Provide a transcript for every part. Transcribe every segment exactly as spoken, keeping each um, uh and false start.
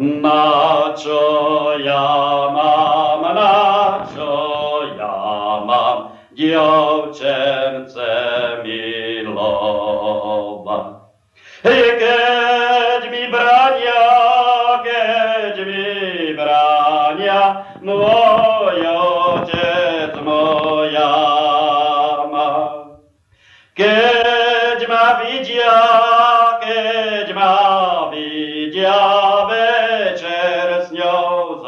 Na čo ja mám, na čo ja mám, dievčence milovať. Keď mi bránia, keď mi bránia, môj otec, moja mať. Keď ma vidia, keď ma vidia, večer s ňou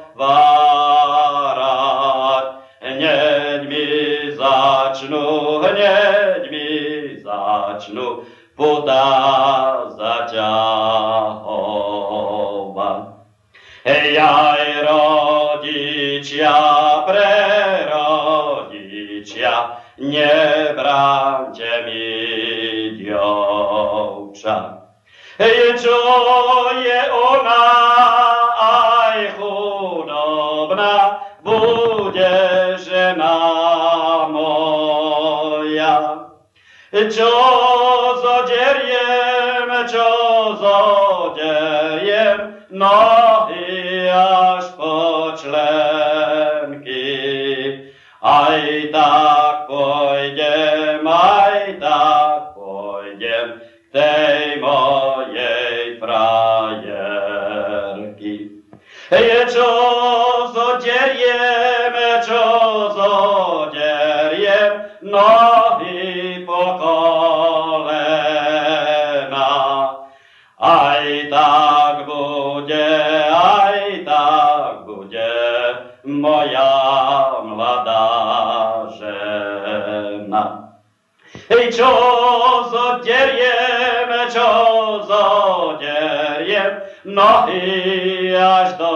zovárať. Hneď mi začnú, hneď mi začnú puta zaťahovať. Hej, aj rodičia, pre rodičia, nebránte mi dievča. Hej, čo je ona aj chudobná, bude žena moja. Čo zoderiem, čo zoderiem, nohy až po členky. Aj tak pôjdem, aj tak pôjdem k tej mojej frajerky. Je čo zoderiem, čo zoderiem, nohy po kolena. Aj tak bude, aj tak bude moja mladá žena. Hej, čo zoderiem, čo zoderiem, nohy až do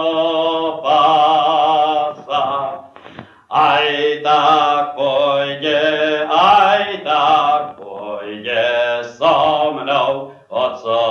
pása. Aj tak pôjde, aj tak pôjde so mnou, otcom.